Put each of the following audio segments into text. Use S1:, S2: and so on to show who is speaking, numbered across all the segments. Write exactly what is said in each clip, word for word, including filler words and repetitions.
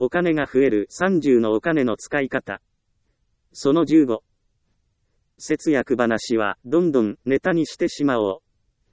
S1: お金が増えるさんじゅうのお金の使い方。そのじゅうご。節約話はどんどんネタにしてしまおう。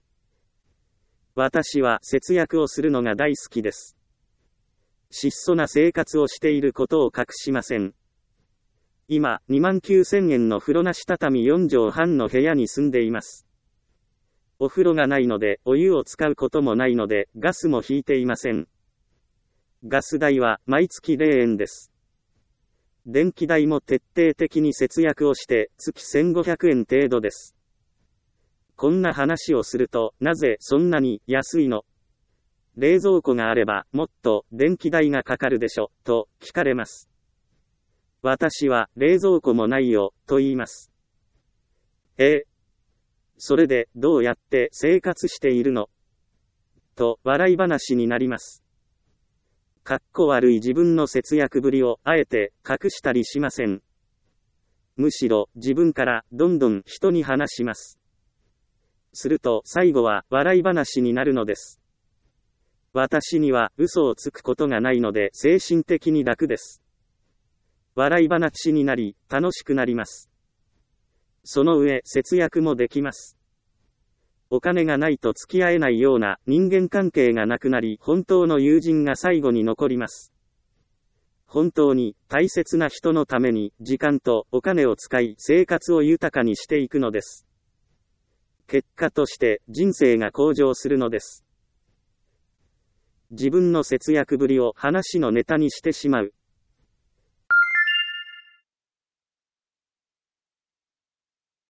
S1: 私は節約をするのが大好きです。質素な生活をしていることを隠しません。今、にまんきゅうせんえんの風呂なし畳よんじょうはんの部屋に住んでいます。お風呂がないので、お湯を使うこともないので、ガスも引いていません。ガス代は毎月れいえんです。電気代も徹底的に節約をして、月せんごひゃくえん程度です。こんな話をすると、なぜそんなに安いの？冷蔵庫があれば、もっと電気代がかかるでしょ、と聞かれます。私は、冷蔵庫もないよ、と言います。ええ。それで、どうやって生活しているの？と、笑い話になります。かっこ悪い自分の節約ぶりを、あえて、隠したりしません。むしろ、自分から、どんどん人に話します。すると、最後は、笑い話になるのです。私には、嘘をつくことがないので、精神的に楽です。笑い話になり、楽しくなります。その上、節約もできます。お金がないと付き合えないような人間関係がなくなり、本当の友人が最後に残ります。本当に大切な人のために時間とお金を使い生活を豊かにしていくのです。結果として人生が向上するのです。自分の節約ぶりを話のネタにしてしまう。